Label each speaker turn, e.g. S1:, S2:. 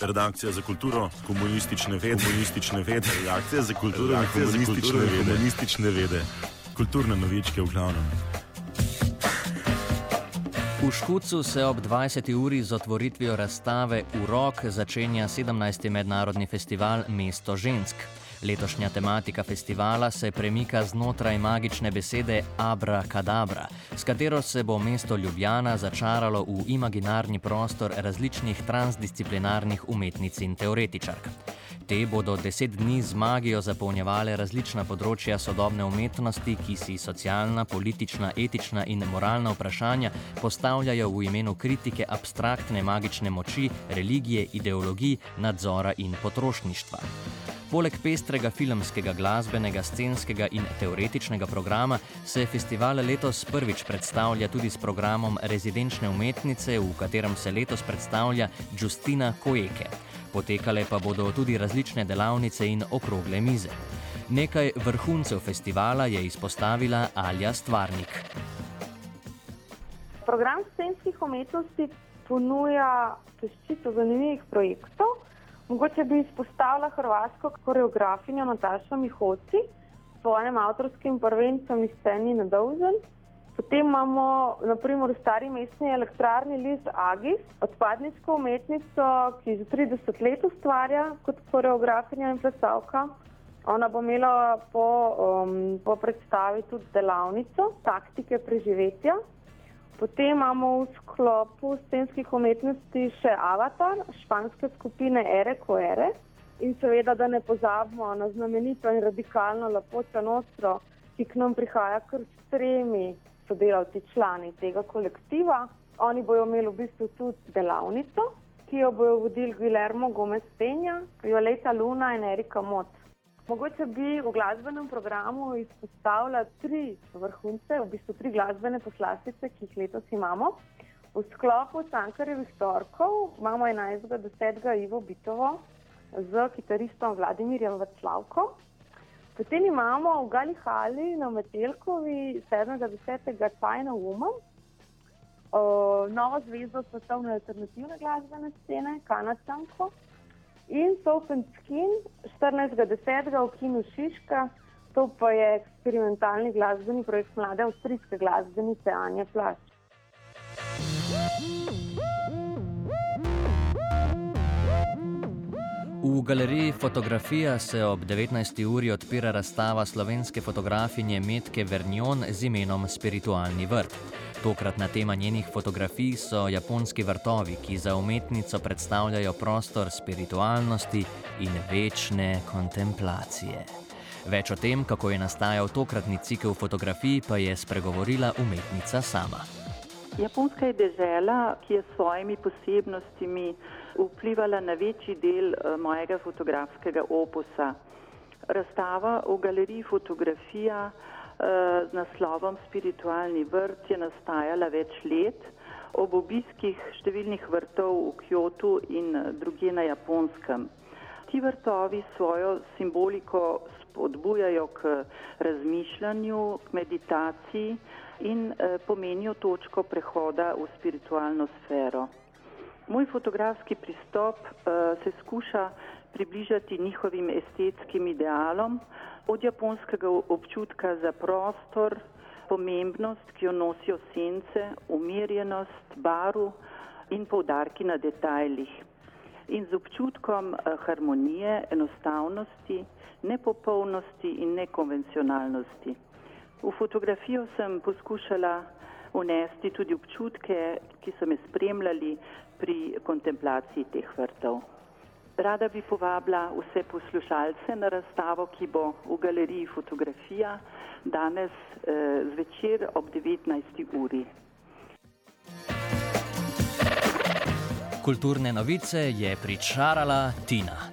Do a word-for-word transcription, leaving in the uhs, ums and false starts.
S1: Redakcija za kulturo, komunistične vede, komunistične vede, redakcija za kulturo, komunistične vede, komunistične vede, kulturne novičke v glavnem.
S2: V Škucu se ob dvajseti uri z otvoritvijo razstave Urok začenja sedemnajsti mednarodni festival Mesto žensk. Letošnja tematika festivala se premika znotraj magične besede Abrakadabra, s katero se bo mesto Ljubljana začaralo v imaginarni prostor različnih transdisciplinarnih umetnic in teoretičark. Te bodo deset dni z magijo zapolnjevale različna področja sodobne umetnosti, ki si socialna, politična, etična in moralna vprašanja postavljajo v imenu kritike abstraktne magične moči, religije, ideologij, nadzora in potrošništva. Poleg pestrega filmskega, glasbenega, scenskega in teoretičnega programa se festival letos prvič predstavlja tudi s programom rezidenčne umetnice, v katerem se letos predstavlja Justina Koeke. Potekale pa bodo tudi različne delavnice in okrogle mize. Nekaj vrhuncev festivala je izpostavila Alja Stvarnik.
S3: Program scenskih umetnosti ponuja peščico zanimivih projektov. Mogoče bi izpostavila hrvaško koreografinjo Natašo Mihoci s svojim avtorskim prvencem iz sceni Nedolžen. Potem imamo na primer v stari mestni elektrarni Liz Agis, odpadniško umetnico, ki že trideset let ustvarja kot koreografinja in plesalka. Ona bo imela po, um, po predstavi tudi delavnico taktike preživetja. Potem imamo v sklopu scenskih umetnosti še Avatar, španske skupine Ere Coere. In seveda, da ne pozabimo na znamenito in radikalno Lepoča Nostro, ki k nam prihaja kar s tremi sodelavci člani tega kolektiva. Oni bojo imeli v bistvu tudi delavnico, ki jo bojo vodili Guillermo Gomez Peña, Violeta Luna in Erika Mot. Mogoče bi v glasbenem programu izpostavila tri vrhunce, v bistvu tri glasbene poslastice, ki jih letos imamo. V sklopu Cankarjevih torkov imamo enajstega desetega Ivo Bitovo z kitaristom Vladimirjem Vaclavko. Potem imamo v Gali Hali na Metelkovi sedmega desetega Tajna Uma, novo zvezdo svetovne alternativne glasbene scene, Kanačanko. In Soap and Skin štirinajstega desetega v kinu Šiška, to pa je eksperimentalni glasbeni projekt mlade avstrijske glasbenice Anje Plašč.
S2: V galeriji Fotografija se ob devetnajsti uri odpira razstava slovenske fotografinje Metke Vernion z imenom Spiritualni vrt. Tokratna tema njenih fotografij so japonski vrtovi, ki za umetnico predstavljajo prostor spiritualnosti in večne kontemplacije. Več o tem, kako je nastajal tokratni cikel fotografij, pa je spregovorila umetnica sama.
S4: Japonska je dežela, ki je s svojimi posebnostmi vplivala na večji del mojega fotografskega opusa. Razstava v galeriji Fotografija z naslovom Spiritualni vrt je nastajala več let ob obiskih številnih vrtov v Kyotu in drugje na Japonskem. Ti vrtovi svojo simboliko spodbujajo k razmišljanju, k meditaciji in pomenijo točko prehoda v spiritualno sfero. Moj fotografski pristop se skuša približati njihovim estetskim idealom, od japonskega občutka za prostor, pomembnost, ki jo nosijo sence, umirjenost, barv in poudarki na detajlih. In z občutkom harmonije, enostavnosti, nepopolnosti in nekonvencionalnosti. V fotografijo sem poskušala vnesti tudi občutke, ki so me spremljali pri kontemplaciji teh vrtov. Rada bi povabila vse poslušalce na razstavo, ki bo v galeriji Fotografija danes eh, zvečer ob devetnajsti uri.
S2: Kulturne novice je pričarala Tina.